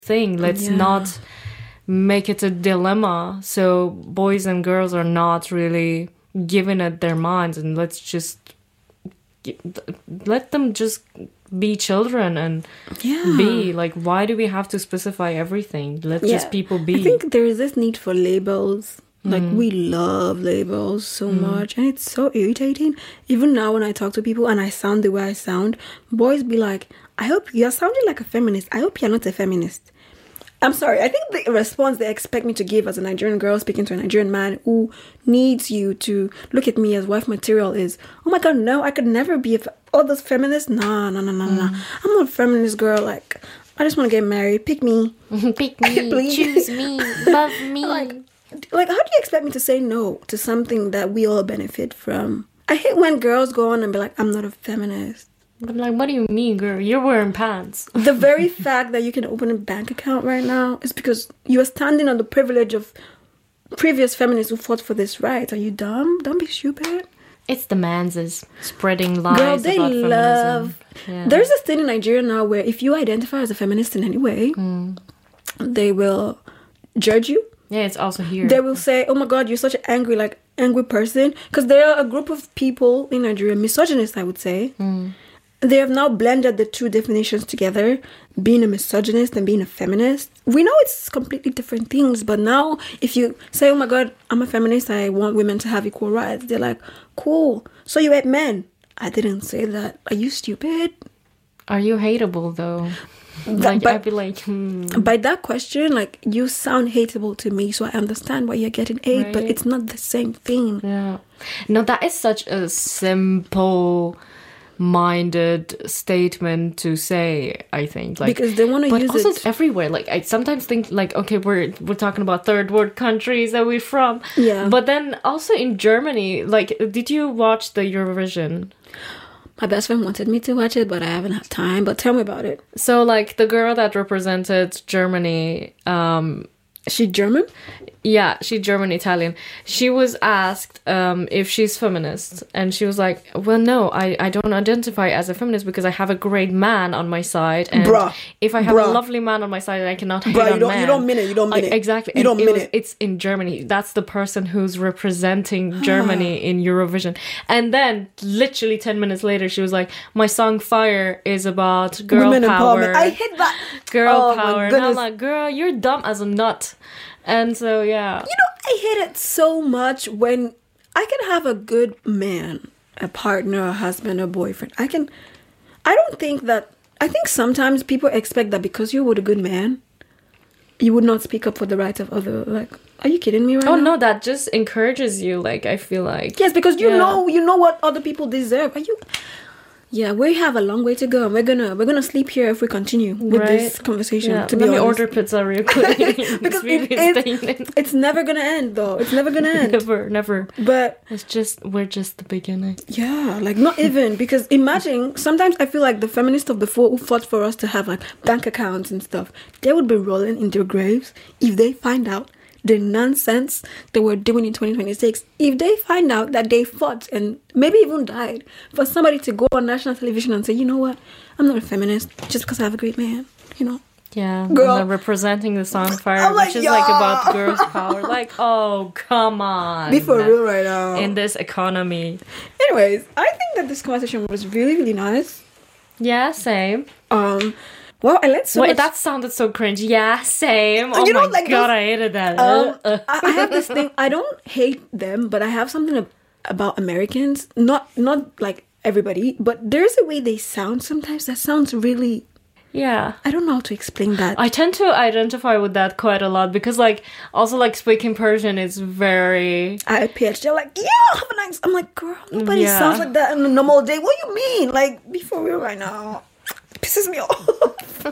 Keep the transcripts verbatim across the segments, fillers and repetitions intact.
thing. Let's Yeah. not make it a dilemma. So boys and girls are not really giving it their minds, and let's just let them just be children and Yeah. be like, why do we have to specify everything? Let Yeah. just people be. I think there is this need for labels. Like, we love labels so much, and it's so irritating. Even now when I talk to people and I sound the way I sound, boys be like, I hope you're sounding like a feminist. I hope you're not a feminist. I'm sorry. I think the response they expect me to give as a Nigerian girl speaking to a Nigerian man who needs you to look at me as wife material is, oh my God, no, I could never be a fe- all those feminists. Nah, nah, nah, nah, nah. I'm not a feminist girl. Like, I just want to get married. Pick me. Pick me, Please. choose me, love me. Like, like, how do you expect me to say no to something that we all benefit from? I hate when girls go on and be like, I'm not a feminist. I'm like, what do you mean, girl? You're wearing pants. The very fact that you can open a bank account right now is because you are standing on the privilege of previous feminists who fought for this right. Are you dumb? Don't be stupid. It's the manses spreading lies Girl, they about love... feminism. Yeah. There's this thing in Nigeria now where if you identify as a feminist in any way, they will judge you. Yeah, it's also here. They will say, oh my God, you're such an angry, like, angry person. Because there are a group of people in Nigeria, misogynists, I would say. They have now blended the two definitions together, being a misogynist and being a feminist. We know it's completely different things, but now if you say, oh my God, I'm a feminist, I want women to have equal rights, they're like, cool. So you hate men. I didn't say that. Are you stupid? Are you hateable, though? That- Like, but- I'd be like, hmm. By that question, like, you sound hateable to me, so I understand why you're getting hate, but Right. it's not the same thing. Yeah. No, that is such a simple minded statement to say, I think. Like, Because they want to but use also it. it's everywhere. Like, I sometimes think, like, okay, we're we're talking about third world countries that we're from. Yeah. But then also in Germany, like, did you watch the Eurovision? My best friend wanted me to watch it, but I haven't had time. But tell me about it. So, like, the girl that represented Germany, um, She German? yeah, she's German Italian. She was asked um, if she's feminist, and she was like, "Well, no, I, I don't identify as a feminist because I have a great man on my side, and Bruh. if I have Bruh. a lovely man on my side, I cannot hate Bruh, you on don't- men." you don't mean it, you don't mean Like, it. exactly. You And don't it mean was, it. It's in Germany. That's the person who's representing Germany in Eurovision. And then, literally ten minutes later, she was like, "My song Fire is about girl Women power." empowerment. I hate that. Girl Oh my power. And I'm goodness. like, girl, you're dumb as a nut. And so, yeah. You know, I hate it so much when I can have a good man, a partner, a husband, a boyfriend. I can... I don't think that... I think sometimes people expect that because you're with a good man, you would not speak up for the rights of other... Like, are you kidding me right Oh, now? no, that just encourages you. Like, I feel like... Yes, because you Yeah. know you know what other people deserve. Are you... Yeah, we have a long way to go. We're gonna we're gonna sleep here if we continue with this Right? conversation. Yeah, to let be me honest, order pizza real quick. because It's it, really it's, staying in. it's never gonna end though. It's never gonna end. Never, never. But It's just, we're just the beginning. yeah, like not even because imagine sometimes I feel like the feminists of before who fought for us to have like bank accounts and stuff, they would be rolling in their graves if they find out the nonsense they were doing in twenty twenty-six. If they find out that they fought and maybe even died for somebody to go on national television and say, you know what, I'm not a feminist just because I have a great man, you know. Yeah. Girl. And then representing the song Fire, I'm like, which is like yeah. about girls' power. Like, oh, come on. Be for real right now. In this economy. Anyways, I think that this conversation was really, really nice. Yeah, same. Um, well, I learned so Wait, much. that sounded so cringe. Yeah, same. Oh You know, my like god, those- I hated that. Um, Uh, I, I have this thing. I don't hate them, but I have something ab- about Americans. Not not like everybody, but there's a way they sound sometimes that sounds really. yeah. I don't know how to explain that. I tend to identify with that quite a lot because, like, also, like, speaking Persian is very... I P H. They're like, yeah, have a nice. I'm like, girl, nobody Yeah. sounds like that on a normal day. What do you mean? Like, be for real right now. It pisses me off.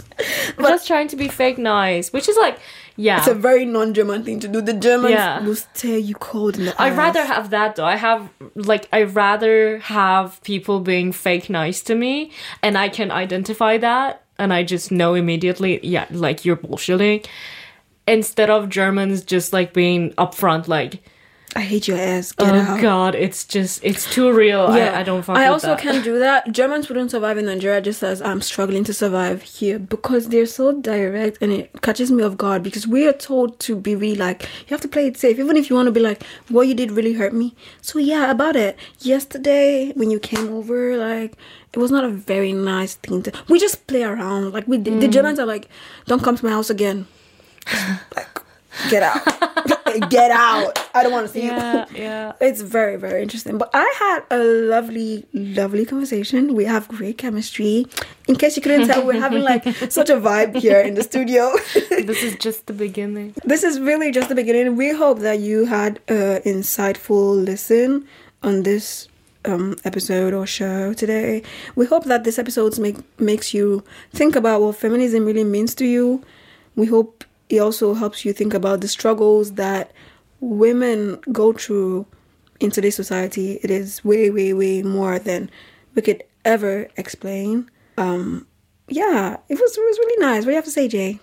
But just trying to be fake nice, which is, like, yeah. It's a very non-German thing to do. The Germans Yeah. will stare you cold in the I'd eyes. rather have that, though. I have, like, I'd rather have people being fake nice to me, and I can identify that, and I just know immediately, yeah, like, you're bullshitting, instead of Germans just, like, being upfront, like, I hate your ass. Get oh out. God, it's just it's too real. Yeah. I, I don't fuck I with also that. can't do that. Germans wouldn't survive in Nigeria just as I'm struggling to survive here because they're so direct and it catches me off guard because we are told to be really like, you have to play it safe. Even if you want to be like, what you did really hurt me. So yeah, about it. Yesterday when you came over, like, it was not a very nice thing to... We just play around. Like, we mm. the Germans are like, don't come to my house again. Like, get out. Get out. I don't want to see yeah, you. Yeah. It's very, very interesting. But I had a lovely, lovely conversation. We have great chemistry. In case you couldn't tell, we're having like such a vibe here in the studio. This is just the beginning. This is really just the beginning. We hope that you had an insightful listen on this um, episode or show today. We hope that this episode make, makes you think about what feminism really means to you. We hope it also helps you think about the struggles that women go through in today's society. It is way, way, way more than we could ever explain. Um, yeah, it was it was really nice. What do you have to say, Jay?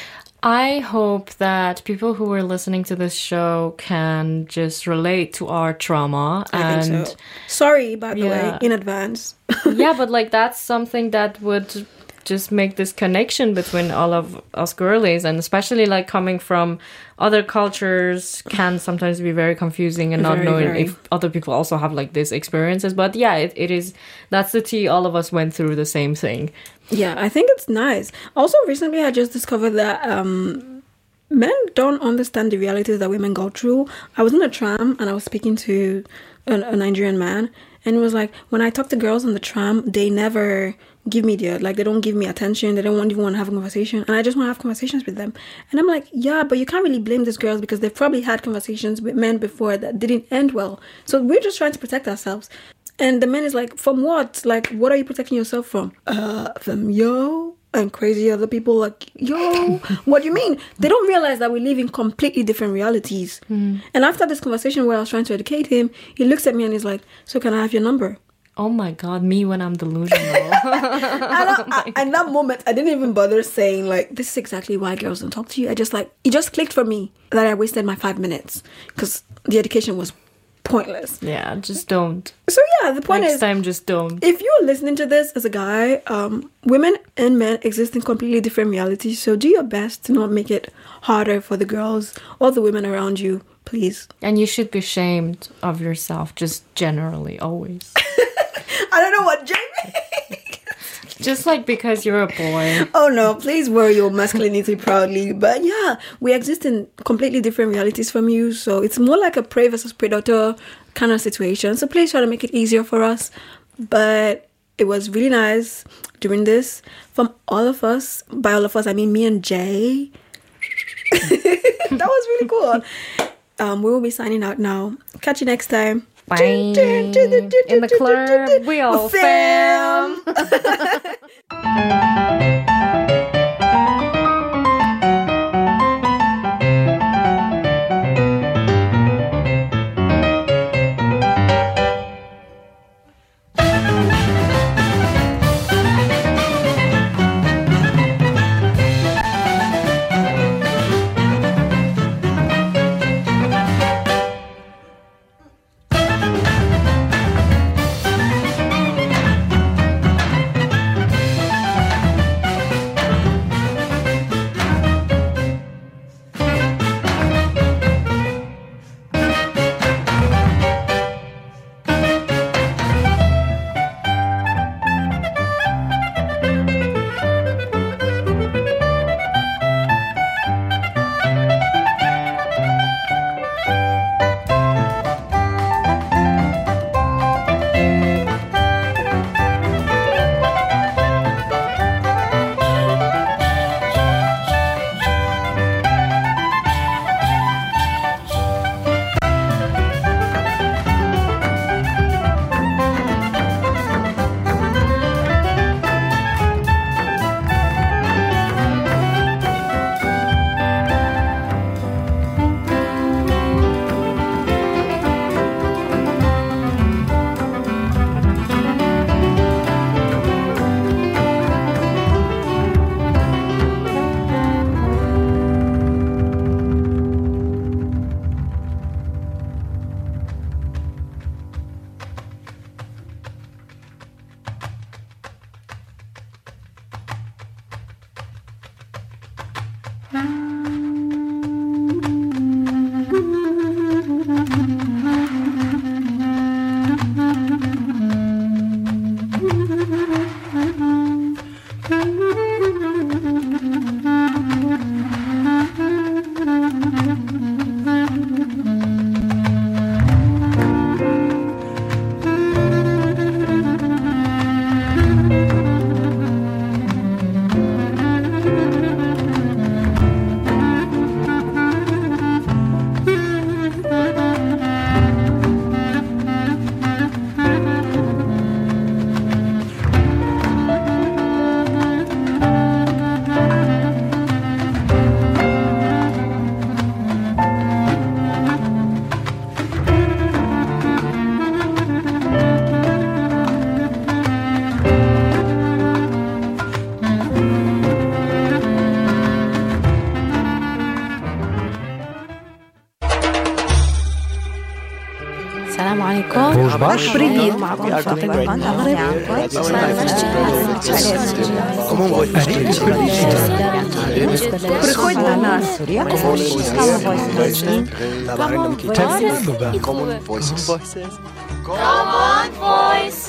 I hope that people who are listening to this show can just relate to our trauma. I and think so. Sorry, by the yeah. way, in advance. Yeah, but like that's something that would just make this connection between all of us girlies, and especially like coming from other cultures can sometimes be very confusing and not very, knowing very. if other people also have like these experiences. But yeah, it, it is, that's the tea. All of us went through the same thing. Yeah, I think it's nice. Also, recently I just discovered that um, men don't understand the realities that women go through. I was in a tram and I was speaking to a, a Nigerian man, and it was like, when I talk to girls on the tram, they never give me the, like, they don't give me attention. They don't want, even want to have a conversation. And I just want to have conversations with them. And I'm like, yeah, but you can't really blame these girls because they've probably had conversations with men before that didn't end well. So we're just trying to protect ourselves. And the man is like, from what? Like, what are you protecting yourself from? Uh, from yo and crazy other people. Like, yo, what do you mean? They don't realize that we live in completely different realities. Mm. And after this conversation where I was trying to educate him, he looks at me and he's like, so can I have your number? Oh my God, me when I'm delusional. and I, I, in that moment, I didn't even bother saying, like, this is exactly why girls don't talk to you. I just, like, it just clicked for me that I wasted my five minutes because the education was pointless. Yeah, just don't. So, yeah, the point Next is... time, just don't. If you're listening to this as a guy, um, women and men exist in completely different realities. So do your best to not make it harder for the girls or the women around you, please. And you should be ashamed of yourself, just generally, always. I don't know what Jamie. Just like because you're a boy. Oh no, please wear your masculinity proudly. But yeah, we exist in completely different realities from you. So it's more like a prey versus predator kind of situation. So please try to make it easier for us. But it was really nice doing this from all of us. By all of us, I mean me and Jay. That was really cool. Um, we will be signing out now. Catch you next time. Bye. In the club, we all fam. السلام عليكم. Привіт, معكم فاطمة عن Приходь до нас. Common Voices. Common Voices.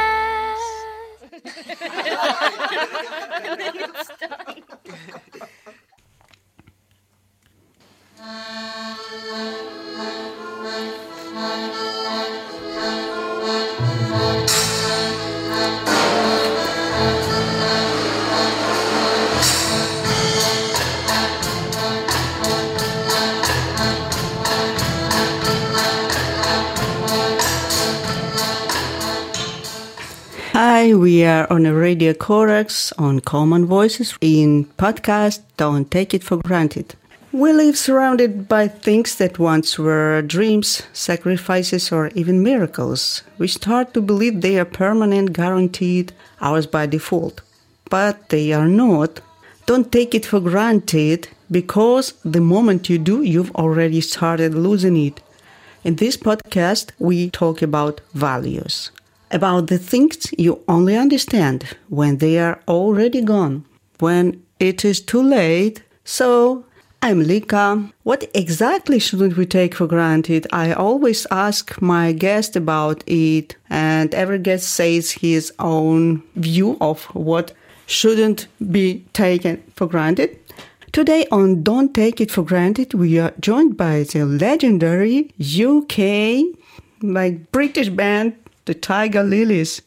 Hi, we are on a Radio Corax on Common Voices in podcast Don't Take It for Granted. We live surrounded by things that once were dreams, sacrifices, or even miracles. We start to believe they are permanent, guaranteed, ours by default. But they are not. Don't take it for granted, because the moment you do, you've already started losing it. In this podcast, we talk about values. About the things you only understand when they are already gone, when it is too late. So, I'm Lika. What exactly shouldn't we take for granted? I always ask my guest about it, and every guest says his own view of what shouldn't be taken for granted. Today on Don't Take It for Granted, we are joined by the legendary U K, like British band, the Tiger Lilies.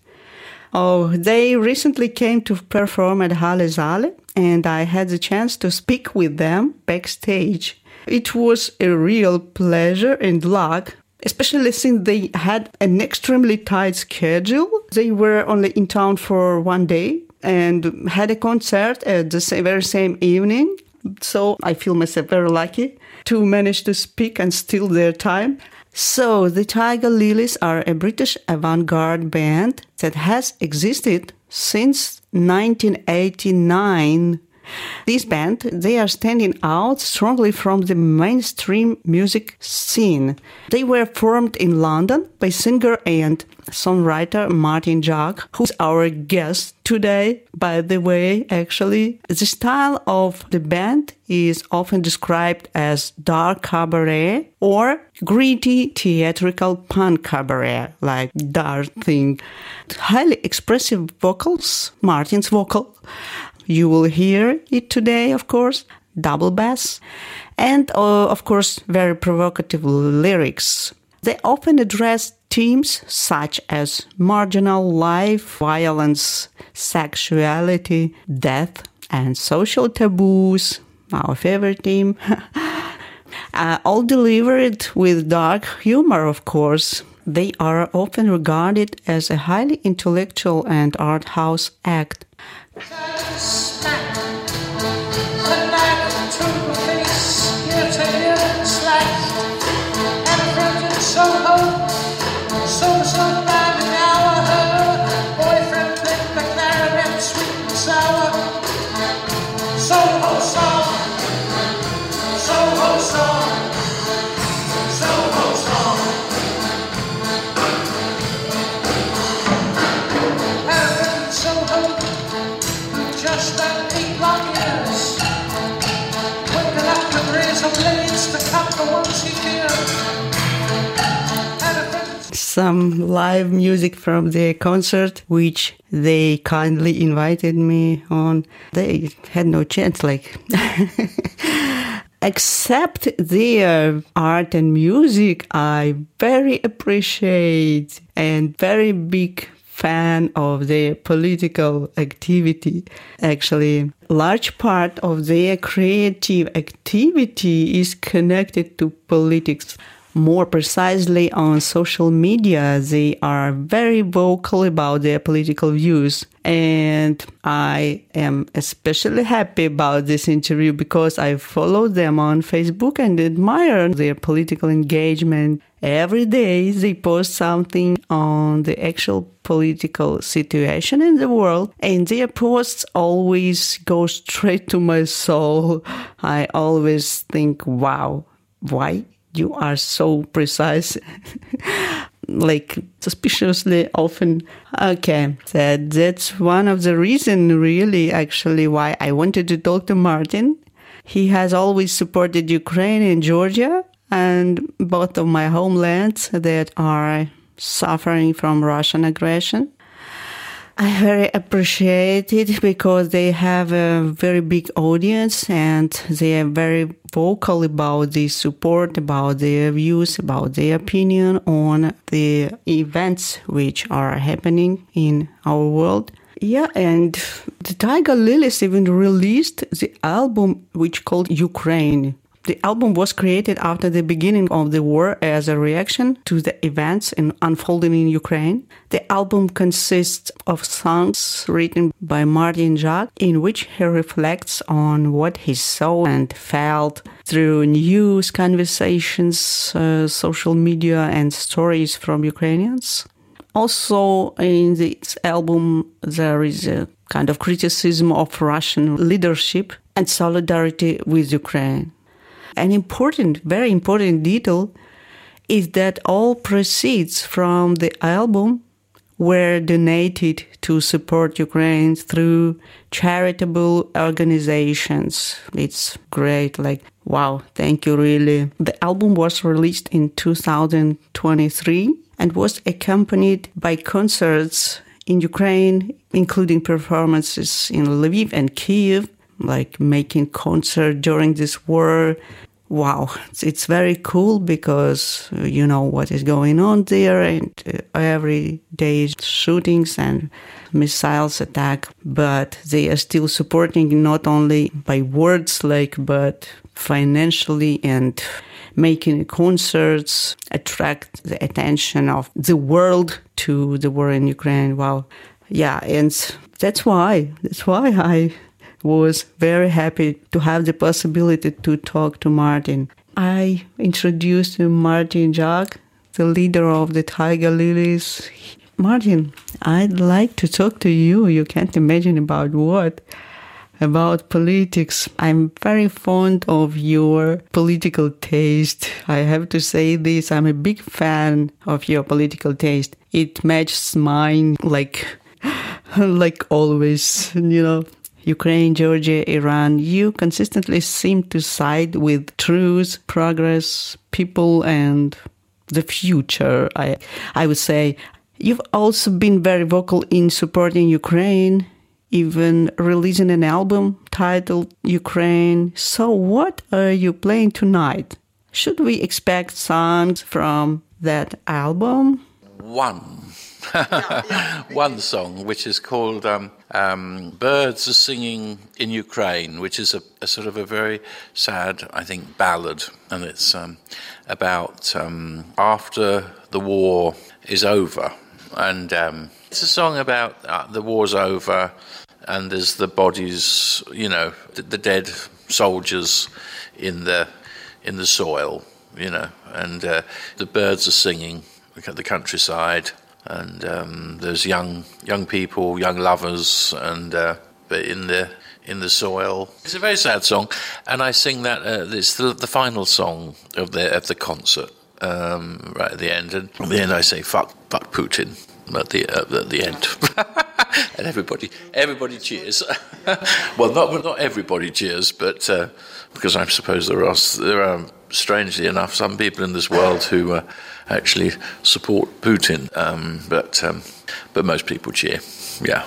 Oh, they recently came to perform at Halle Saale, and I had the chance to speak with them backstage. It was a real pleasure and luck, especially since they had an extremely tight schedule. They were only in town for one day and had a concert at the very same evening. So I feel myself very lucky to manage to speak and steal their time. So, the Tiger Lilies are a British avant-garde band that has existed since nineteen eighty-nine. This band, they are standing out strongly from the mainstream music scene. They were formed in London by singer and songwriter Martin Jacques, who's our guest today, by the way, actually. The style of the band is often described as dark cabaret or gritty theatrical punk cabaret, like dark thing. Highly expressive vocals, Martin's vocal. You will hear it today, of course, double bass, and, uh, of course, very provocative lyrics. They often address themes such as marginal life, violence, sexuality, death, and social taboos, our favorite theme, uh, all delivered with dark humor, of course. They are often regarded as a highly intellectual and art house act. Just an Some live music from the concert, which they kindly invited me on. They had no chance, like, except their art and music, I very appreciate and very big fan of their political activity. Actually, large part of their creative activity is connected to politics. More precisely, on social media, they are very vocal about their political views. And I am especially happy about this interview because I follow them on Facebook and admire their political engagement. Every day they post something on the actual political situation in the world, and their posts always go straight to my soul. I always think, wow, why? You are so precise, like suspiciously often. Okay, that, that's one of the reasons, really, actually, why I wanted to talk to Martin. He has always supported Ukraine and Georgia, and both of my homelands that are suffering from Russian aggression. I very appreciate it because they have a very big audience and they are very vocal about the support, about their views, about their opinion on the events which are happening in our world. Yeah, and the Tiger Lilies even released the album which called Ukraine. The album was created after the beginning of the war as a reaction to the events in unfolding in Ukraine. The album consists of songs written by Martin Jacques, in which he reflects on what he saw and felt through news, conversations, uh, social media, and stories from Ukrainians. Also, in this album, there is a kind of criticism of Russian leadership and solidarity with Ukraine. An important, very important detail is that all proceeds from the album were donated to support Ukraine through charitable organizations. It's great, like, wow, thank you, really. The album was released in two thousand twenty-three and was accompanied by concerts in Ukraine, including performances in Lviv and Kyiv, like making concert during this war. Wow, it's, it's very cool because uh, you know what is going on there, and uh, every day shootings and missiles attack, but they are still supporting not only by words, like, but financially and making concerts, attract the attention of the world to the war in Ukraine. Wow. Yeah, and that's why, that's why I was very happy to have the possibility to talk to Martin. I introduced Martin Jacques, the leader of the Tiger Lilies. Martin, I'd like to talk to you. You can't imagine about what? About politics. I'm very fond of your political taste. I have to say this. I'm a big fan of your political taste. It matches mine like, like always, you know. Ukraine, Georgia, Iran, you consistently seem to side with truth, progress, people, and the future. I, I would say you've also been very vocal in supporting Ukraine, even releasing an album titled Ukraine. So what are you playing tonight? Should we expect songs from that album? One. One song, which is called um, um, Birds Are Singing in Ukraine, which is a, a sort of a very sad, I think, ballad. And it's um, about um, after the war is over. And um, it's a song about uh, the war's over and there's the bodies, you know, the, the dead soldiers in the in the soil, you know, and uh, the birds are singing the countryside. And um, there's young young people, young lovers, and uh, in the in the soil. It's a very sad song, and I sing that. Uh, it's the, the final song of the of the concert, um, right at the end. And at the end, I say "fuck, fuck Putin" at the uh, at the end, and everybody everybody cheers. Well, not not everybody cheers, but uh, because I suppose there are, there are, strangely enough, some people in this world who uh, actually support Putin, um, but um, but most people cheer, yeah.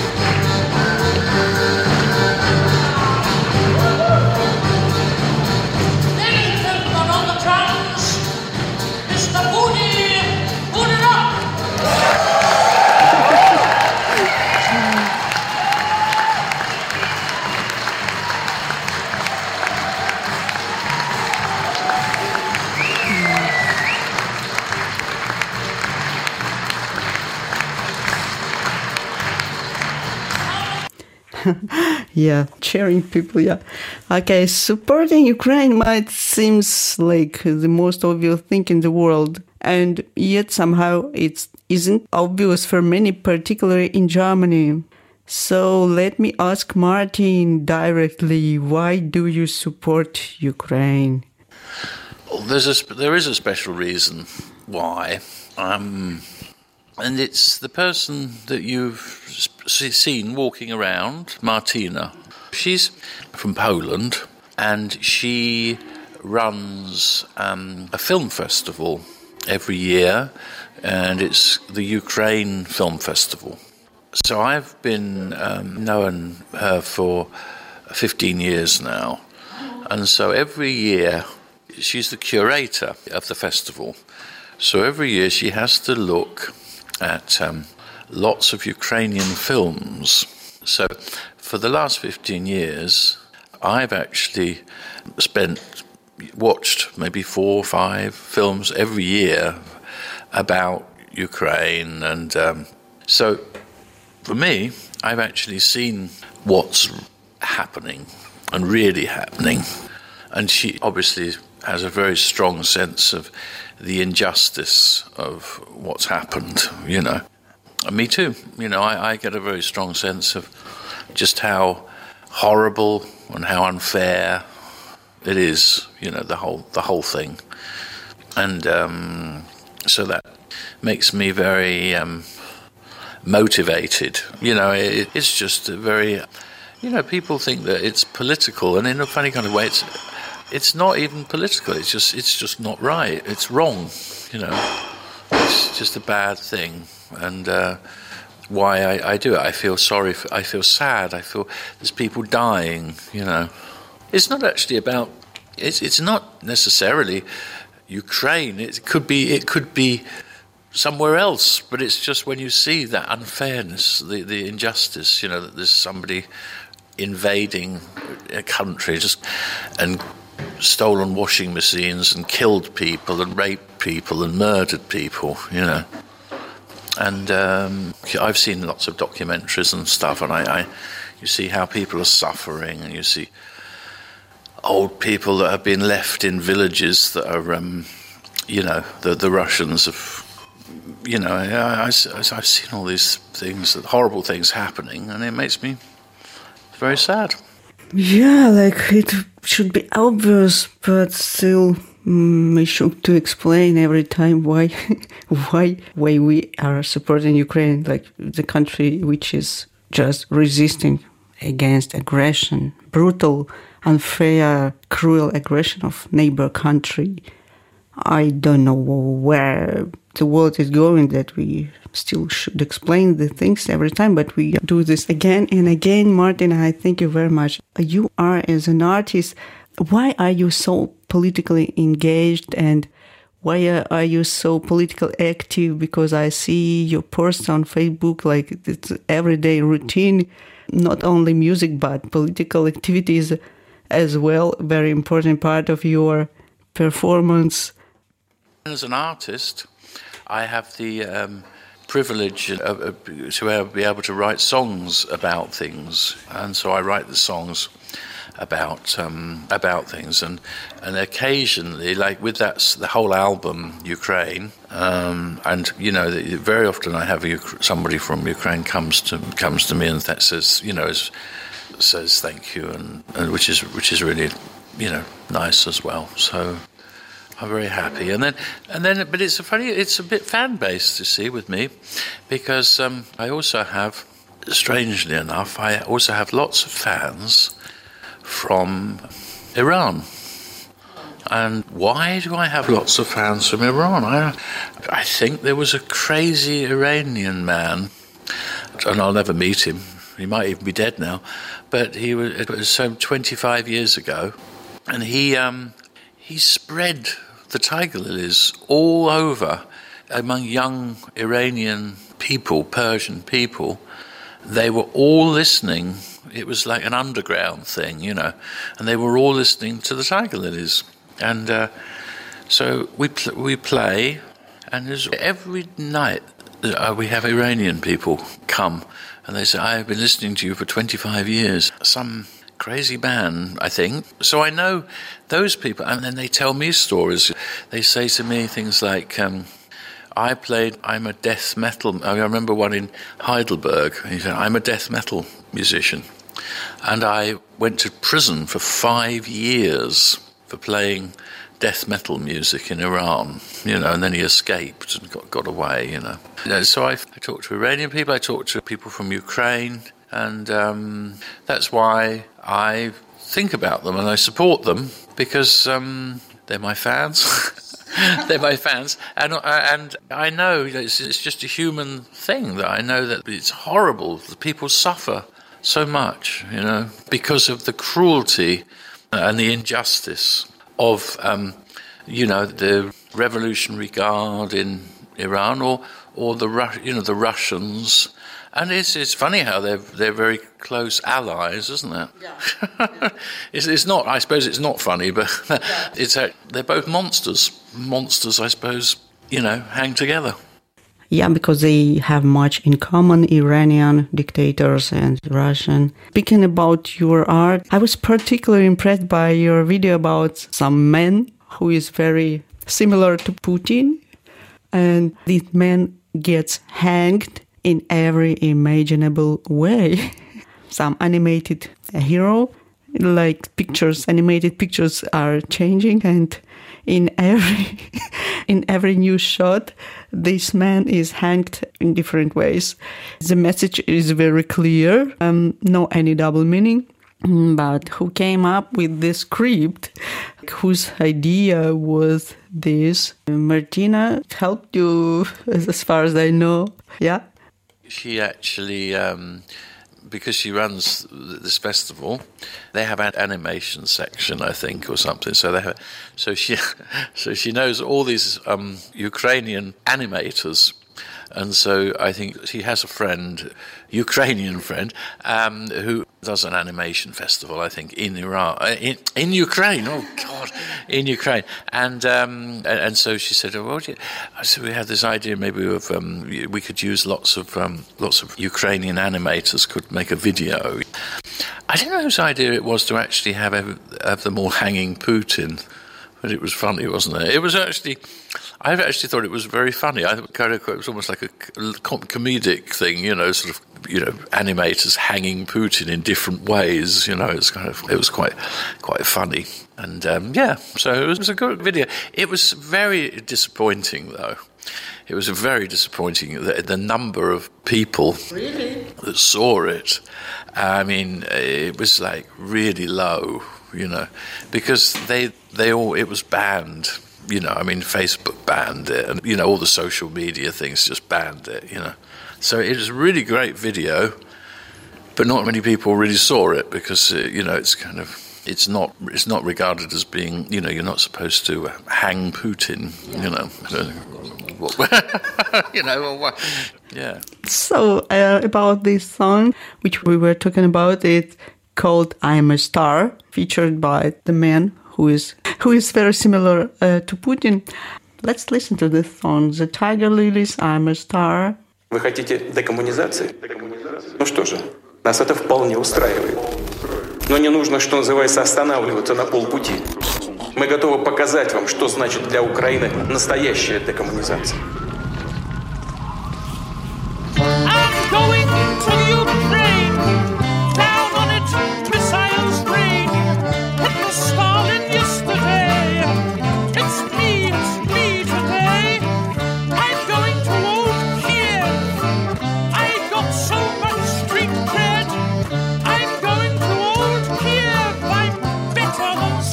Yeah, cheering people, yeah. Okay, supporting Ukraine might seems like the most obvious thing in the world, and yet somehow it isn't obvious for many, particularly in Germany. So let me ask Martin directly, why do you support Ukraine? Well, there's a, there is a special reason why. Um, and it's the person that you've seen walking around, Martina. She's from Poland, and she runs um, a film festival every year, and it's the Ukraine Film Festival. So I've been um, knowing her for fifteen years now, and so every year she's the curator of the festival. So every year she has to look at um, lots of Ukrainian films. So for the last fifteen years, I've actually spent, watched maybe four or five films every year about Ukraine. And um, so for me, I've actually seen what's happening and really happening. And she obviously has a very strong sense of the injustice of what's happened, you know. And me too, you know, I, I get a very strong sense of just how horrible and how unfair it is, you know, the whole the whole thing. And um, so that makes me very um, motivated. You know, it, it's just a very, you know, people think that it's political, and in a funny kind of way, it's it's not even political. It's just it's just not right. It's wrong, you know. It's just a bad thing. And uh, why I, I do it, I feel sorry, for, I feel sad, I feel there's people dying, you know. It's not actually about, it's it's not necessarily Ukraine, it could be, it could be somewhere else, but it's just when you see that unfairness, the, the injustice, you know, that there's somebody invading a country just and stolen washing machines and killed people and raped people and murdered people, you know. And um, I've seen lots of documentaries and stuff, and I, I, you see how people are suffering, and you see old people that have been left in villages that are, um, you know, the the Russians have, you know, I, I, I've seen all these things, horrible things happening, and it makes me very sad. Yeah, like it should be obvious, but still. Mm, I should to explain every time why, why, why we are supporting Ukraine, like the country which is just resisting against aggression, brutal, unfair, cruel aggression of neighbor country. I don't know where the world is going that we still should explain the things every time, but we do this again and again. Martin, I thank you very much. You are as an artist. Why are you so politically engaged, and why are you so politically active? Because I see your posts on Facebook, like it's everyday routine, not only music, but political activities as well. Very important part of your performance. As an artist, I have the um, privilege of, of, to be able to write songs about things, and so I write the songs about um, about things, and and occasionally, like with that the whole album Ukraine, um, and you know, very often I have a, somebody from Ukraine comes to comes to me and that says, you know, says thank you, and, and which is which is really, you know, nice as well. So I'm very happy, and then and then, but it's a funny, it's a bit fan based, you see, with me, because um, I also have, strangely enough, I also have lots of fans from Iran. And why do I have lots of fans from Iran? I, I think there was a crazy Iranian man, and I'll never meet him. He might even be dead now, but he was, it was some twenty-five years ago, and he um, he spread the tiger lilies all over among young Iranian people, Persian people. They were all listening. It was like an underground thing, you know, and they were all listening to the tiger lilies. And uh, so we pl- we play, and every night uh, we have Iranian people come, and they say, "I've been listening to you for twenty-five years." Some crazy man, I think. So I know those people, and then they tell me stories. They say to me things like, um, I played, I'm a death metal, I remember one in Heidelberg, he said, I'm a death metal musician. And I went to prison for five years for playing death metal music in Iran, you know, and then he escaped and got, got away, you know. So I, I talked to Iranian people, I talked to people from Ukraine, and um, that's why I think about them and I support them, because um, they're my fans. They're my fans, and and I know it's, it's just a human thing that I know that it's horrible. People suffer so much, you know, because of the cruelty and the injustice of, um, you know, the Revolutionary Guard in Iran, or or the you know the Russians. And it's it's funny how they're they're very close allies, isn't it? Yeah. it's it's not. I suppose it's not funny, but yeah. it's a, they're both monsters. Monsters, I suppose. You know, hang together. Yeah, because they have much in common, Iranian dictators and Russian. Speaking about your art, I was particularly impressed by your video about some man who is very similar to Putin, and this man gets hanged in every imaginable way. Some animated hero, like pictures, animated pictures are changing, and in every in every new shot, this man is hanged in different ways. The message is very clear, um, no any double meaning. But who came up with this script? Whose idea was this? Martina helped you, as far as I know. Yeah. She actually, um, because she runs this festival, they have an animation section, I think, or something. So they have, so she, so she knows all these um, Ukrainian animators, and so I think she has a friend, Ukrainian friend, um, who does an animation festival, I think, in Iran, in, in Ukraine. Oh God, in Ukraine, and um, and, and so she said, "Oh, well, so we had this idea, maybe of um, we could use lots of um, lots of Ukrainian animators could make a video." I don't know whose idea it was to actually have have them all hanging Putin, but it was funny, wasn't it? It was actually. I actually thought it was very funny. I kind of it was almost like a comedic thing, you know, sort of, you know, animators hanging Putin in different ways. You know, it's kind of it was quite quite funny, and um, yeah, so it was, it was a good video. It was very disappointing, though. It was very disappointing the, the number of people really? that saw it. I mean, it was like really low, you know, because they they all it was banned. You know, I mean, Facebook banned it, and, you know, all the social media things just banned it, you know. So it was a really great video, but not many people really saw it because, uh, you know, it's kind of, it's not it's not regarded as being, you know, you're not supposed to hang Putin, you know. you know, yeah. So, uh, about this song, which we were talking about, it's called I'm a Star, featured by the man who is who is very similar uh, to Putin. Let's listen to this song, The Tiger Lilies, I'm a Star. Вы хотите декоммунизации? Ну что же, нас это вполне устраивает. Но не нужно, что называется, останавливаться на полпути. Мы готовы показать вам, что значит для Украины настоящая декоммунизация. I'm going to Ukraine, down on its missile strain. It was Stalin yesterday, it's me, it's me today. I'm going to old Kiev, I got so much street cred. I'm going to old Kiev, I'm better than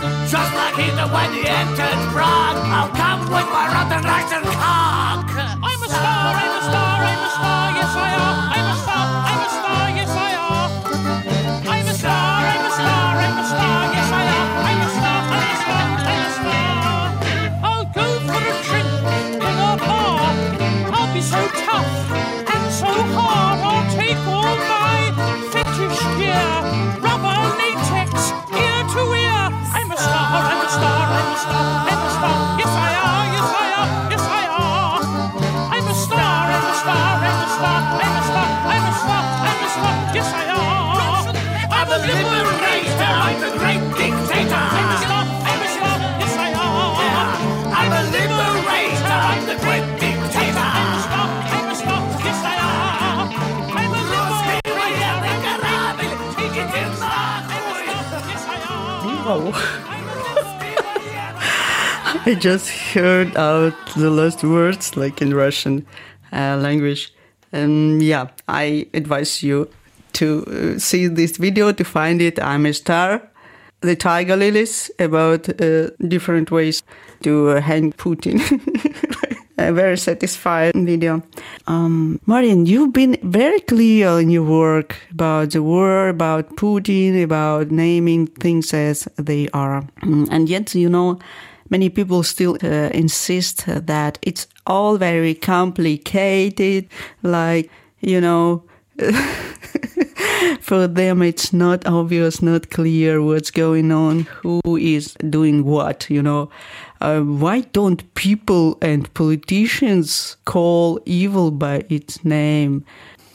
Just like he did when he entered Prague. I'll come with my rotten Russian cock. I'm a star, I'm a star, I'm a star, yes I am. I'm a star, I'm a star, yes I am. I'm a star, I'm a star, I'm a star, yes I am. I'm a star, I'm a star, I'm a star. I'll go for a drink in a bar. I'll be so tough and so hard. I'll take all my fetish gear, rubber latex, ear to ear. I'm a star, I'm a star, I'm a star, I'm a star. Yes I am, yes I am, yes I am. I'm a star, I'm a star, I'm a star, I'm a star, I'm a star, I'm a star. Yes I am. I'm a liberator, I'm the great dictator. I'm a star, I'm a star, yes I am. I'm a liberator, I'm the great dictator. I'm a star, I'm a star, yes I am. I'm a liberator, take it in the yes I am. Wow. I just heard out the last words, like in Russian uh, language. And yeah, I advise you to uh, see this video, to find it. I'm a Star. The Tiger Lilies, about uh, different ways to uh, hang Putin. A very satisfying video. Um, Marian, you've been very clear in your work about the war, about Putin, about naming things as they are. And yet, you know, many people still uh, insist that it's all very complicated, like, you know, for them it's not obvious, not clear what's going on, who is doing what, you know. Uh, why don't people and politicians call evil by its name?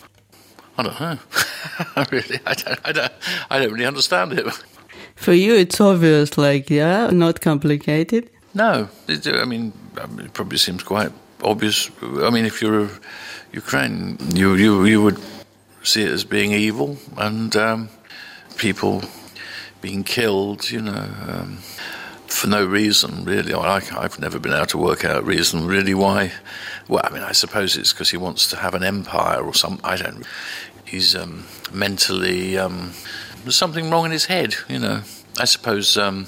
I don't know. Really, I don't, I don't, I don't really understand it. For you, it's obvious, like, yeah, not complicated? No, it, I mean, it probably seems quite obvious. I mean, if you're Ukraine, you you you would see it as being evil and um, people being killed, you know, um, for no reason, really. I, I've never been able to work out a reason, really, why. Well, I mean, I suppose it's because he wants to have an empire or some, I don't know. He's um, mentally, um, there's something wrong in his head, you know. I suppose um,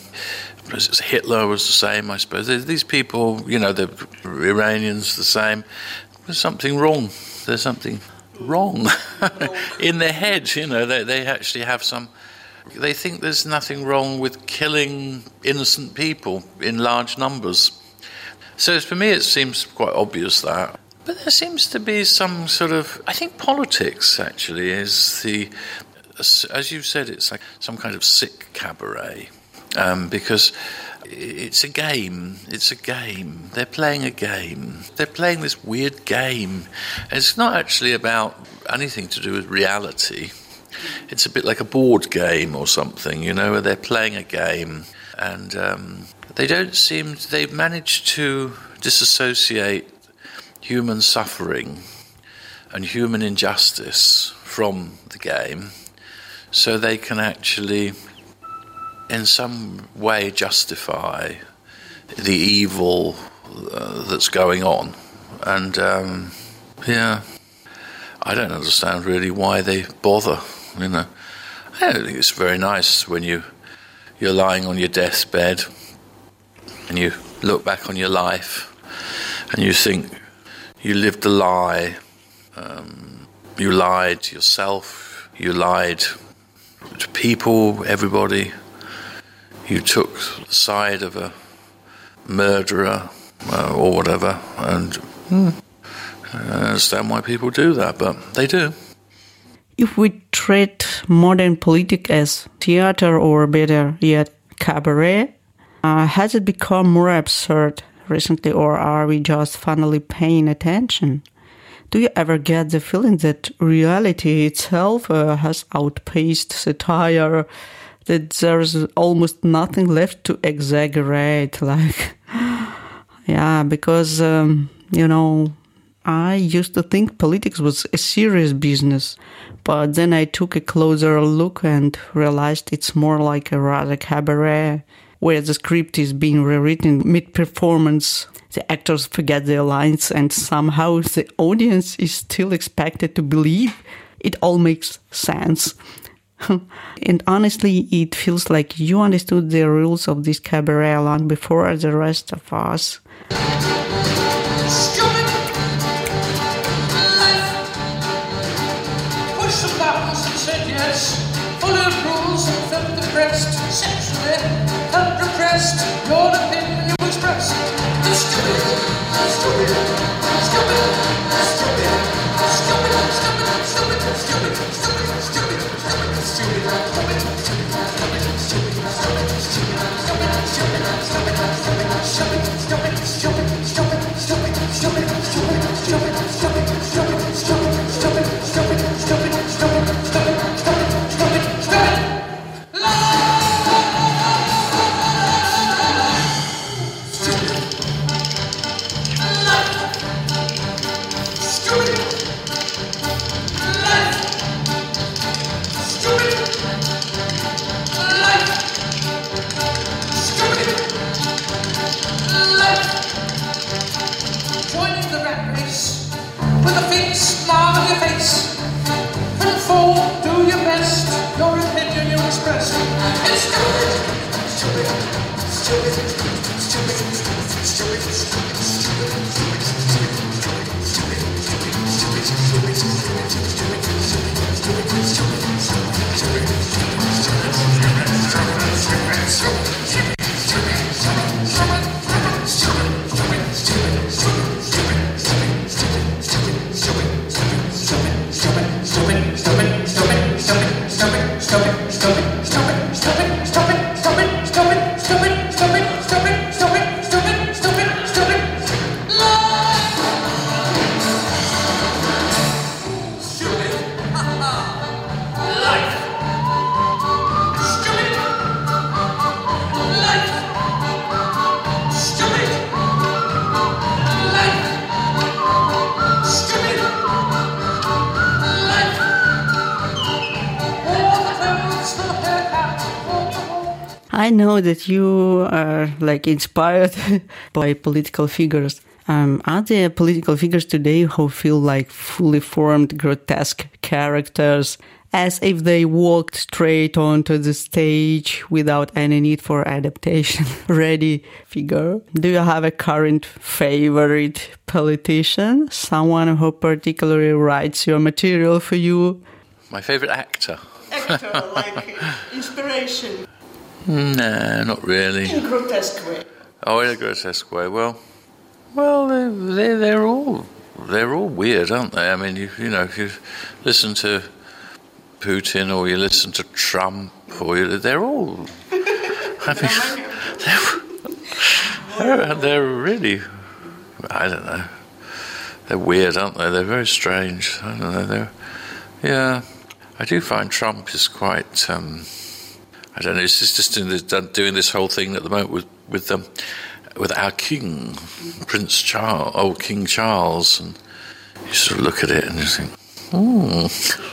Hitler was the same, I suppose. These people, you know, the Iranians the same. There's something wrong. There's something wrong in their head, you know. They, they actually have some... They think there's nothing wrong with killing innocent people in large numbers. So for me it seems quite obvious that. But there seems to be some sort of... I think politics, actually, is the... As you said, it's like some kind of sick cabaret. Um, because it's a game. It's a game. They're playing a game. They're playing this weird game. It's not actually about anything to do with reality. It's a bit like a board game or something, you know, where they're playing a game. And um, they don't seem... They've managed to disassociate human suffering and human injustice from the game, so they can actually, in some way, justify the evil uh, that's going on. And, um, yeah, I don't understand really why they bother, you know. I don't think it's very nice when you, you're lying on your deathbed and you look back on your life and you think you lived a lie. Um, you lied to yourself, you lied to people, everybody. You took the side of a murderer uh, or whatever, and hmm, I don't understand why people do that, but they do. If we treat modern politics as theater, or better yet, cabaret, uh, has it become more absurd recently, or are we just finally paying attention? Do you ever get the feeling that reality itself uh, has outpaced satire, that there's almost nothing left to exaggerate? Like, yeah, because, um, you know, I used to think politics was a serious business, but then I took a closer look and realized it's more like a rather cabaret, where the script is being rewritten mid-performance. The actors forget their lines, and somehow the audience is still expected to believe it all makes sense. And honestly, it feels like you understood the rules of this cabaret long before the rest of us. Stupid life. Push the buttons and said yes. Followed rules and felt depressed. Sexually unrepressed. Your opinion you expressed. It's stupid, stupid, stupid, stupid, stupid, stupid, stupid, stupid, stupid, stupid, I know that you are like inspired by political figures. Um, are there political figures today who feel like fully formed grotesque characters, as if they walked straight onto the stage without any need for adaptation? Ready figure? Do you have a current favorite politician? Someone who particularly writes your material for you? My favorite actor? Actor, like inspiration. No, not really. In a grotesque way. Oh, in a grotesque way. Well, well, they're, they're, they're all they're all weird, aren't they? I mean, you, you know, if you listen to Putin or you listen to Trump, or you, they're all. I mean, they're, they're, they're really. I don't know. They're weird, aren't they? They're very strange. I don't know. They're. Yeah, I do find Trump is quite. Um, I don't know. It's just doing this, doing this whole thing at the moment with with them, um, with our king, Prince Charles, old King Charles, and you sort of look at it and you think, hmm,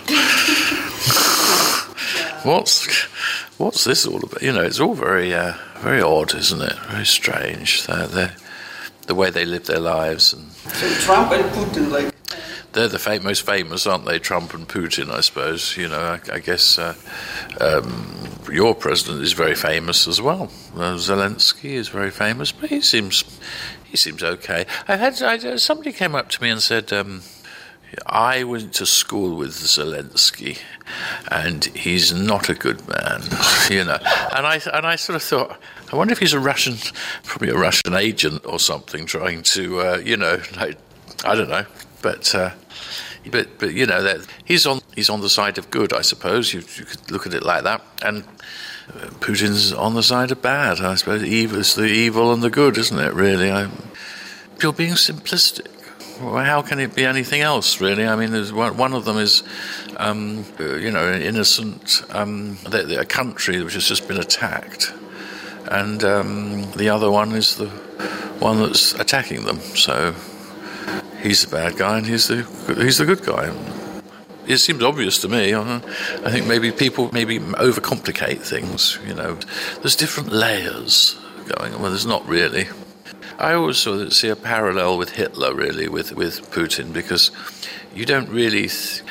what's what's this all about? You know, it's all very uh, very odd, isn't it? Very strange. They're, they're, the way they live their lives. And so Trump and Putin, like. They're the fam- most famous, aren't they? Trump and Putin, I suppose. You know, I, I guess uh, um, your president is very famous as well. Uh, Zelensky is very famous, but he seems he seems okay. I had I, somebody came up to me and said, um, I went to school with Zelensky, and he's not a good man. You know, and I and I sort of thought, I wonder if he's a Russian, probably a Russian agent or something, trying to, uh, you know, like, I don't know. But, uh, but, but you know, that he's on he's on the side of good, I suppose. You, you could look at it like that. And uh, Putin's on the side of bad, I suppose. Evil is the evil and the good, isn't it? Really, I, you're being simplistic. Well, how can it be anything else, really? I mean, there's one, one of them is, um, uh, you know, an innocent um, a country which has just been attacked, and um, the other one is the one that's attacking them. So. He's the bad guy and he's the he's the good guy. It seems obvious to me. I think maybe people maybe overcomplicate things, you know. There's different layers going on. Well, there's not really. I always sort of see a parallel with Hitler, really, with, with Putin, because you don't really... Th-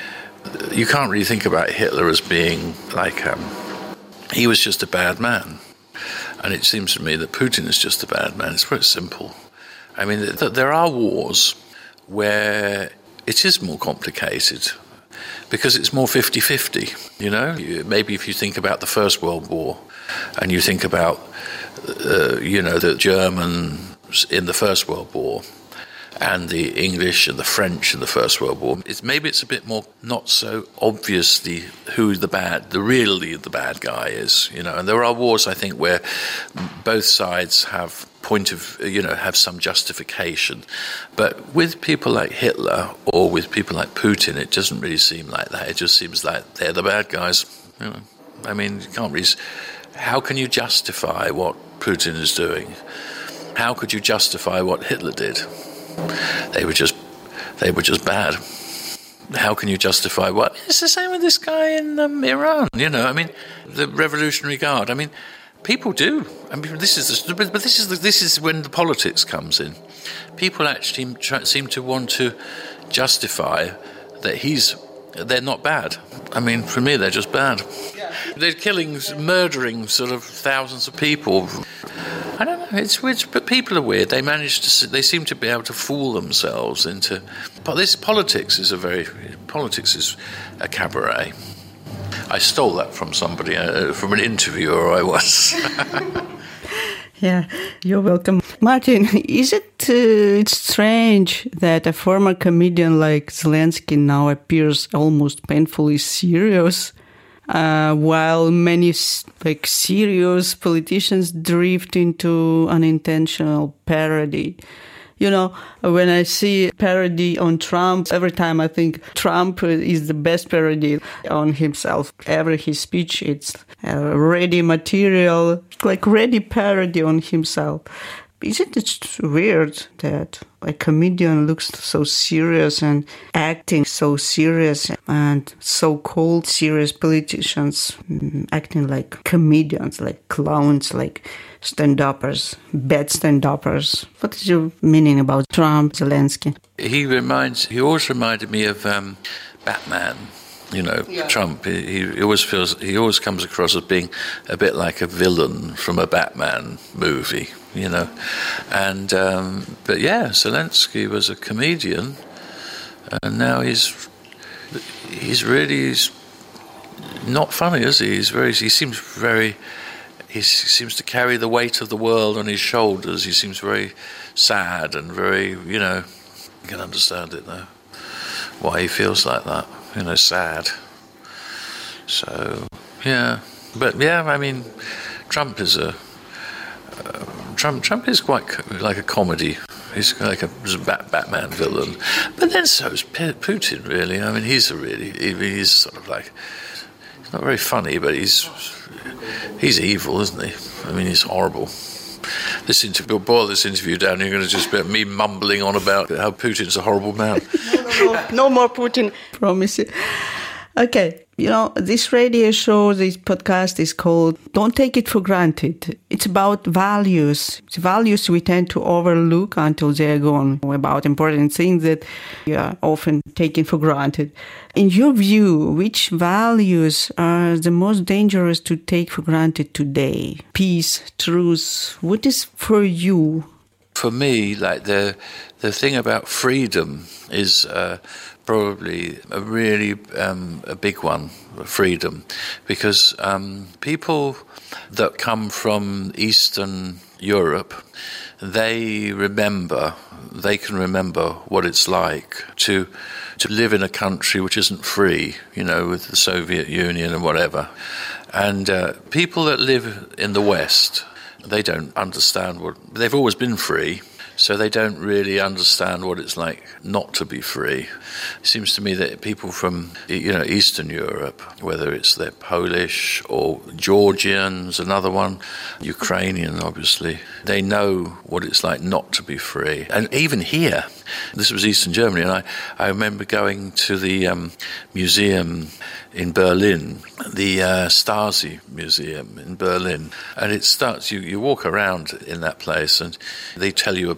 you can't really think about Hitler as being like, um, he was just a bad man. And it seems to me that Putin is just a bad man. It's very simple. I mean, th- there are wars where it is more complicated because it's more fifty-fifty, you know? You, maybe if you think about the First World War and you think about, uh, you know, the Germans in the First World War and the English and the French in the First World War, it's, maybe it's a bit more not so obviously who the bad, the really the bad guy is, you know. And there are wars, I think, where both sides have point of, you know, have some justification. But with people like Hitler or with people like Putin, it doesn't really seem like that. It just seems like they're the bad guys, you know. I mean, you can't really. How can you justify what Putin is doing? How could you justify what Hitler did? They were just, they were just bad. How can you justify what? It's the same with this guy in um, Iran. You know, I mean, the Revolutionary Guard. I mean, people do. I mean, this is, the, but this is the, this is when the politics comes in. People actually try, seem to want to justify that he's. They're not bad. I mean, for me, they're just bad. Yeah. They're killing, murdering, sort of thousands of people. I don't know. It's weird, but people are weird. They manage to. They seem to be able to fool themselves into. But this politics is a very. Politics is a cabaret. I stole that from somebody, uh, from an interviewer I was. Yeah, you're welcome. Martin, is it uh, it's strange that a former comedian like Zelensky now appears almost painfully serious, uh, while many like serious politicians drift into unintentional parody? You know, when I see parody on Trump, every time I think Trump is the best parody on himself. Every his speech, it's uh, ready material, like ready parody on himself. Isn't it weird that a comedian looks so serious and acting so serious, and so-called serious politicians acting like comedians, like clowns, like stand-uppers, bad stand-uppers? What is your meaning about Trump, Zelensky? He reminds. He always reminded me of um, Batman. You know, yeah. Trump. He, he always feels. He always comes across as being a bit like a villain from a Batman movie. You know, and um, but yeah, Zelensky was a comedian, and now he's he's really he's not funny, is he? He's very. He seems very. He seems to carry the weight of the world on his shoulders. He seems very sad and very. You know, you can understand it though. Why he feels like that. You know, sad. So yeah, but yeah, I mean, Trump is a. Uh, Trump Trump is quite co- like a comedy. He's like a, a Bat, Batman villain. But then so is P- Putin, really. I mean, he's a really... He, he's sort of like... He's not very funny, but he's... He's evil, isn't he? I mean, he's horrible. This interview... We'll boil this interview down. You're going to just be me mumbling on about how Putin's a horrible man. no, no, no, no more Putin. Promise you. Okay. You know, this radio show, this podcast is called Don't Take It for Granted. It's about values. It's values we tend to overlook until they're gone, about important things that we are often taken for granted. In your view, which values are the most dangerous to take for granted today? Peace, truth, what is for you? For me, like the the thing about freedom is... Uh, probably a really um, a big one, freedom, because um, people that come from Eastern Europe, they remember, they can remember what it's like to to live in a country which isn't free, you know, with the Soviet Union and whatever. And uh, people that live in the West, they don't understand what, they've always been free. So they don't really understand what it's like not to be free. It seems to me that people from, you know, Eastern Europe, whether it's they're Polish or Georgians, another one, Ukrainian, obviously, they know what it's like not to be free. And even here, this was Eastern Germany, and I, I remember going to the um, museum in Berlin, the uh, Stasi Museum in Berlin, and it starts, you, you walk around in that place and they tell you about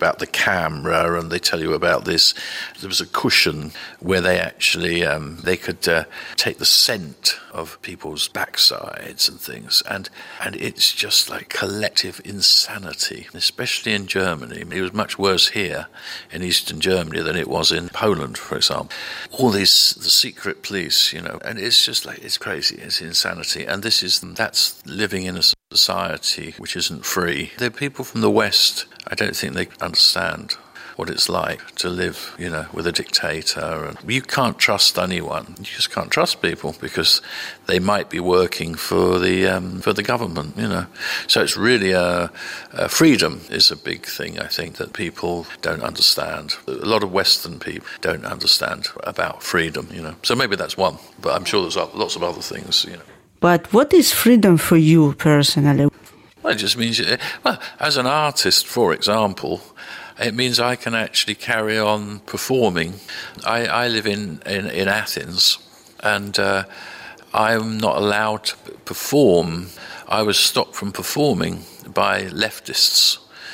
about the camera and they tell you about this. There was a cushion where they actually um, they could uh, take the scent of people's backsides and things, and and it's just like collective insanity, especially in Germany. It was much worse here in Eastern Germany than it was in Poland, for example. All these the secret police, you know, and it's just like it's crazy, it's insanity, and this is that's living in a society which isn't free. The people from the West, I don't think they understand what it's like to live, you know, with a dictator. And you can't trust anyone. You just can't trust people because they might be working for the um, for the government, you know. So it's really a, a freedom is a big thing, I think, that people don't understand. A lot of Western people don't understand about freedom, you know. So maybe that's one, but I'm sure there's lots of other things, you know. But what is freedom for you personally? Well, it just means, well, as an artist, for example, it means I can actually carry on performing. I, I live in, in, in Athens, and uh, I'm not allowed to perform. I was stopped from performing by leftists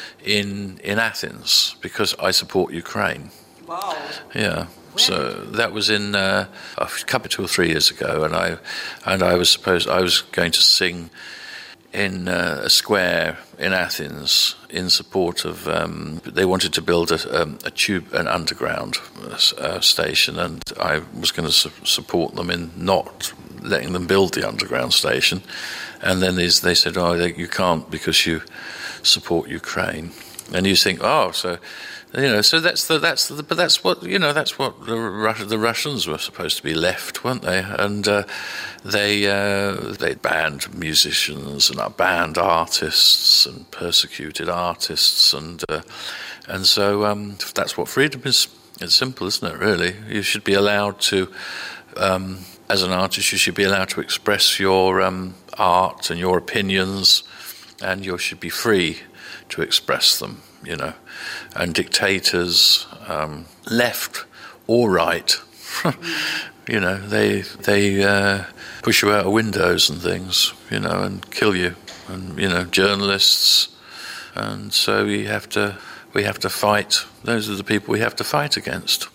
in in Athens because I support Ukraine. Wow. Yeah. So that was in uh, a couple two or three years ago, and I and I was supposed I was going to sing in uh, a square in Athens in support of. Um, they wanted to build a, um, a tube, an underground uh, station, and I was going to su- support them in not letting them build the underground station. And then these, they said, "Oh, they, you can't because you support Ukraine." And you think, "Oh, so." You know, so that's the that's the but that's what you know that's what the Rus- the Russians were supposed to be left, weren't they? And uh, they uh, they banned musicians and banned artists and persecuted artists, and uh, and so um, that's what freedom is. It's simple, isn't it? Really, you should be allowed to, um, as an artist, you should be allowed to express your um, art and your opinions, and you should be free to express them. You know, and dictators, um, left or right, you know, they they uh, push you out of windows and things, you know, and kill you, and you know, journalists, and so we have to we have to fight. Those are the people we have to fight against.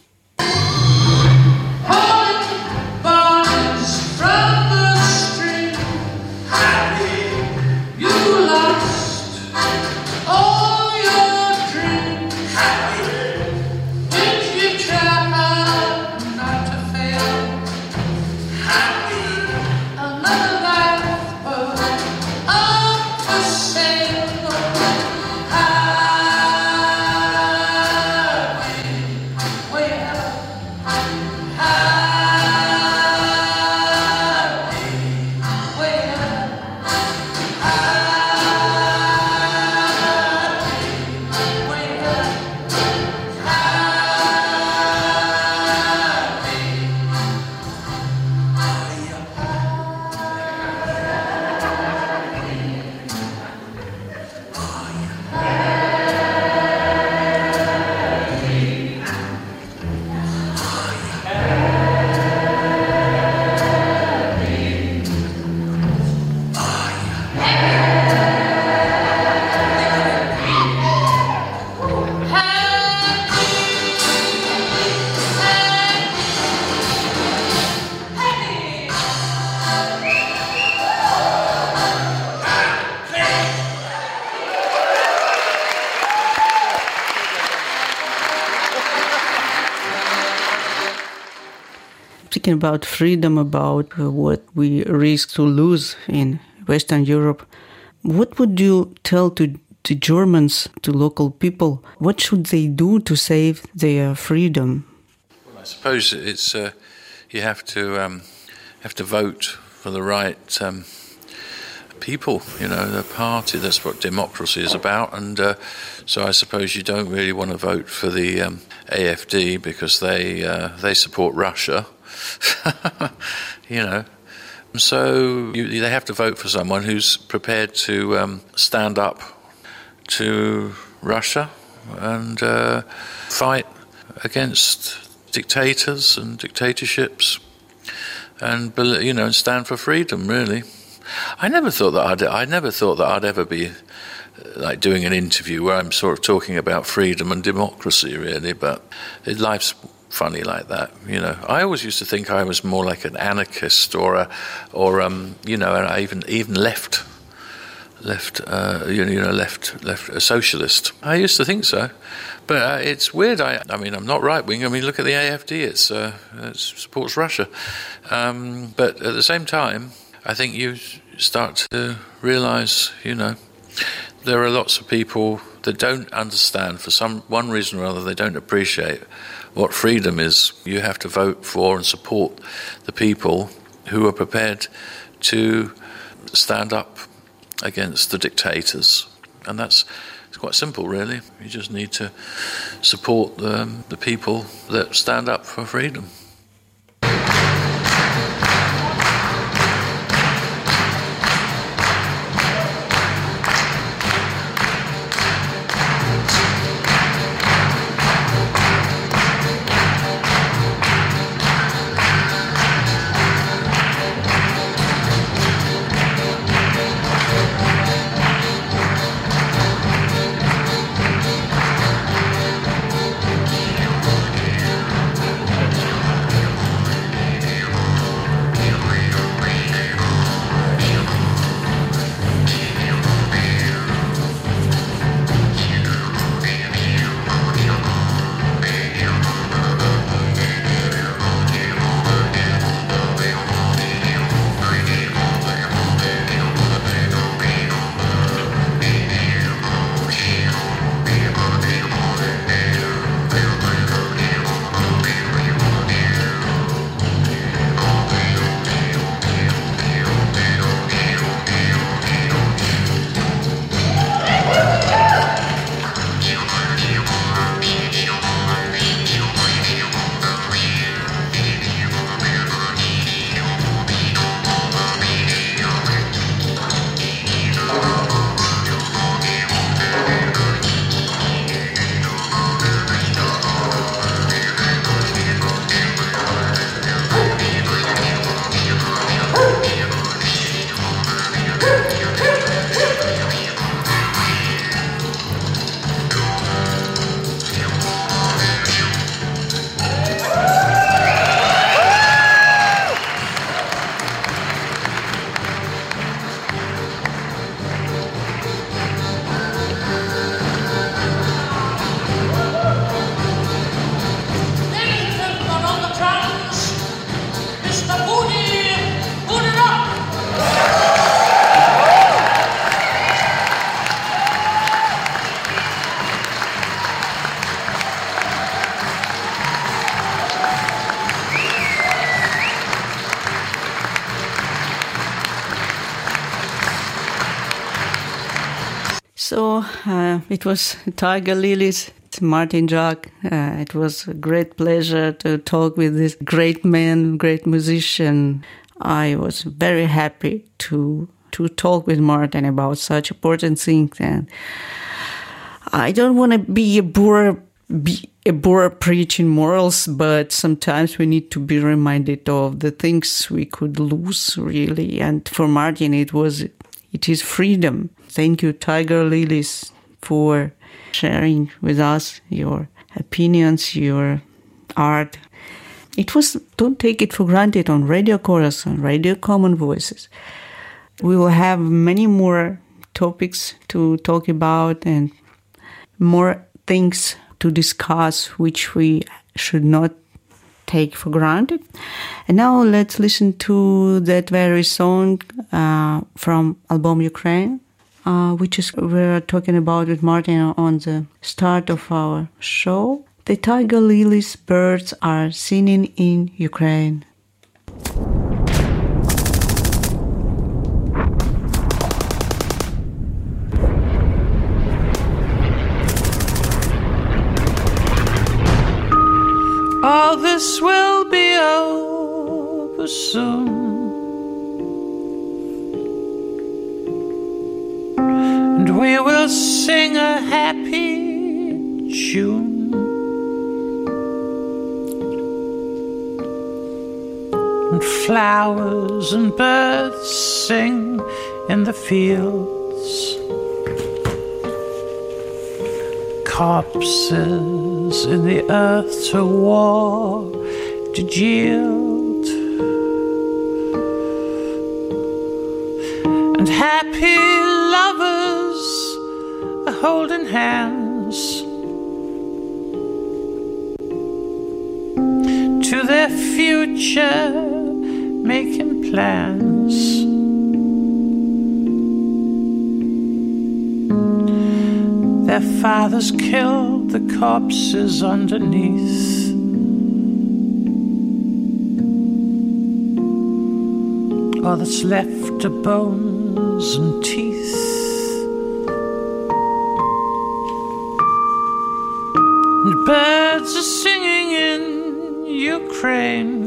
Speaking about freedom, about uh, what we risk to lose in Western Europe, what would you tell to to Germans, to local people? What should they do to save their freedom? Well, I suppose it's uh, you have to um, have to vote for the right um, people. You know, the party. That's what democracy is about. And uh, so I suppose you don't really want to vote for the um, A F D because they uh, they support Russia. You know, so you, they have to vote for someone who's prepared to um, stand up to Russia and uh, fight against dictators and dictatorships, and you know, and stand for freedom. Really, I never thought that I'd. I never thought that I'd ever be uh, like doing an interview where I'm sort of talking about freedom and democracy, really. But it, life's funny like that, you know. I always used to think I was more like an anarchist or a, or um, you know, and I even even left, left, uh, you know, you know, left, left a socialist. I used to think so, but uh, it's weird. I, I mean, I'm not right wing. I mean, look at the A F D. It's uh, it supports Russia, um, but at the same time, I think you start to realise, you know, there are lots of people that don't understand for some one reason or other. They don't appreciate what freedom is. You have to vote for and support the people who are prepared to stand up against the dictators. And that's it's quite simple, really. You just need to support the, the people that stand up for freedom. So uh, it was Tiger Lilies, Martin Jacques. Uh, it was a great pleasure to talk with this great man, great musician. I was very happy to to talk with Martin about such important things. And I don't want to be a bore, be a bore preaching morals, but sometimes we need to be reminded of the things we could lose, really. And for Martin, it was it is freedom. Thank you, Tiger Lilies, for sharing with us your opinions, your art. It was Don't Take It for Granted on Radio Chorus, on Radio Common Voices. We will have many more topics to talk about and more things to discuss which we should not take for granted. And now let's listen to that very song uh, from album Ukraine, uh, which is we're talking about with Martin on the start of our show. The Tiger Lilies birds are singing in Ukraine. All this will be over soon, and we will sing a happy tune and flowers and birds sing in the fields. Corpses in the earth to war did yield, and happy lovers are holding hands to their future, making plans. Their fathers killed the corpses underneath. All that's left are bones and teeth. And birds are singing in Ukraine.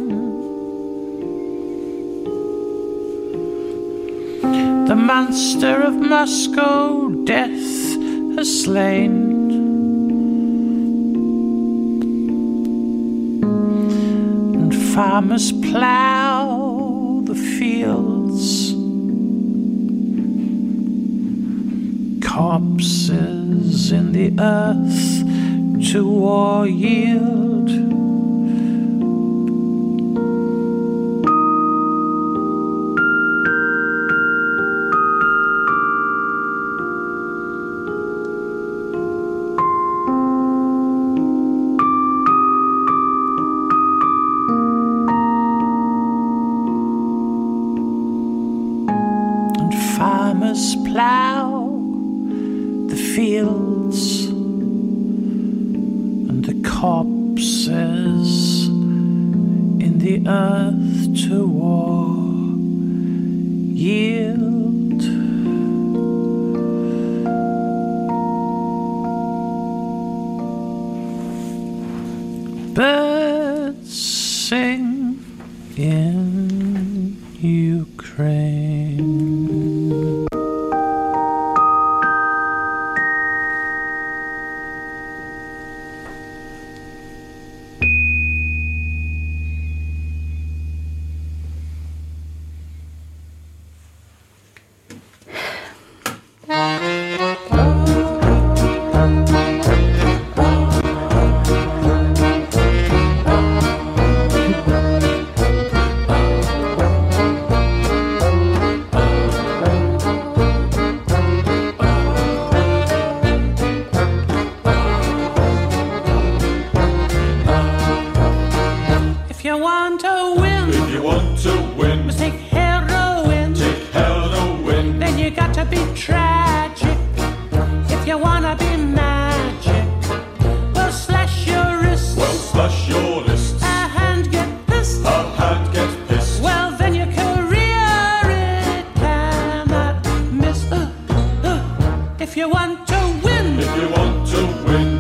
The monster of Moscow, death has slain. And farmers plough the fields. Corpses in the earth to war yield. Plough the fields, and the corpses in the earth to war yield. Birds sing in Ukraine. If you want to win, if you want to win.